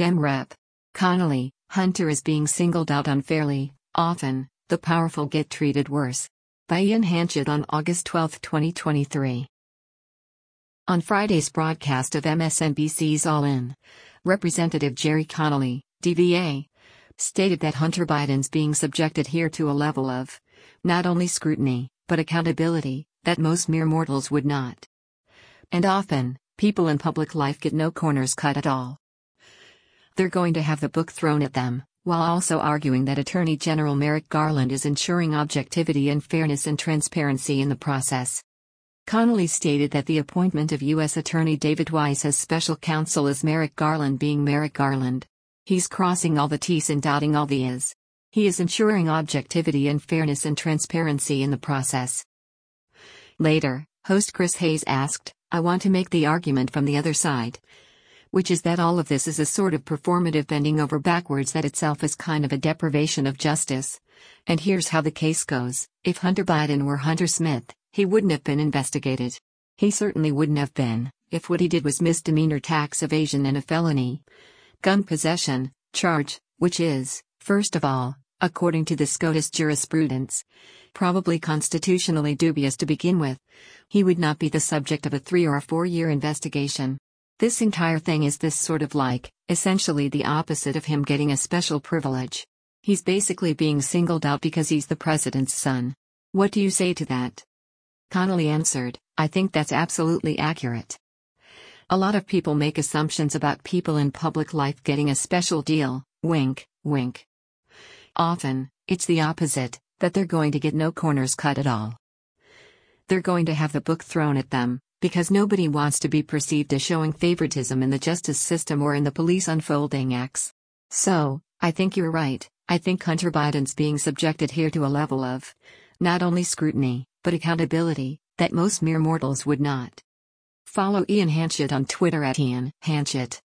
Dem Rep. Connally, Hunter is being singled out unfairly. Often, the powerful get treated worse. By Ian Hanchett on August 12, 2023. On Friday's broadcast of MSNBC's All In, Representative Gerry Connally, DVA, stated that Hunter Biden's being subjected here to a level of not only scrutiny, but accountability, that most mere mortals would not. And often, people in public life get no corners cut at all. They're going to have the book thrown at them, while also arguing that Attorney General Merrick Garland is ensuring objectivity and fairness and transparency in the process. Connally stated that the appointment of U.S. Attorney David Weiss as special counsel is Merrick Garland being Merrick Garland. He's crossing all the T's and dotting all the I's. He is ensuring objectivity and fairness and transparency in the process. Later, host Chris Hayes asked, "I want to make the argument from the other side, which is that all of this is a sort of performative bending over backwards that itself is kind of a deprivation of justice. And here's how the case goes. If Hunter Biden were Hunter Smith, he wouldn't have been investigated. He certainly wouldn't have been, if what he did was misdemeanor tax evasion and a felony gun possession charge, which is, first of all, according to the SCOTUS jurisprudence, probably constitutionally dubious to begin with. He would not be the subject of a 3 or a 4-year investigation. This entire thing is this sort of like, essentially the opposite of him getting a special privilege. He's basically being singled out because he's the president's son. What do you say to that?" Connally answered, "I think that's absolutely accurate. A lot of people make assumptions about people in public life getting a special deal, wink, wink. Often, it's the opposite, that they're going to get no corners cut at all. They're going to have the book thrown at them, because nobody wants to be perceived as showing favoritism in the justice system or in the police unfolding acts. So, I think you're right. I think Hunter Biden's being subjected here to a level of not only scrutiny, but accountability, that most mere mortals would not." Follow Ian Hanchett on Twitter at Ian Hanchett.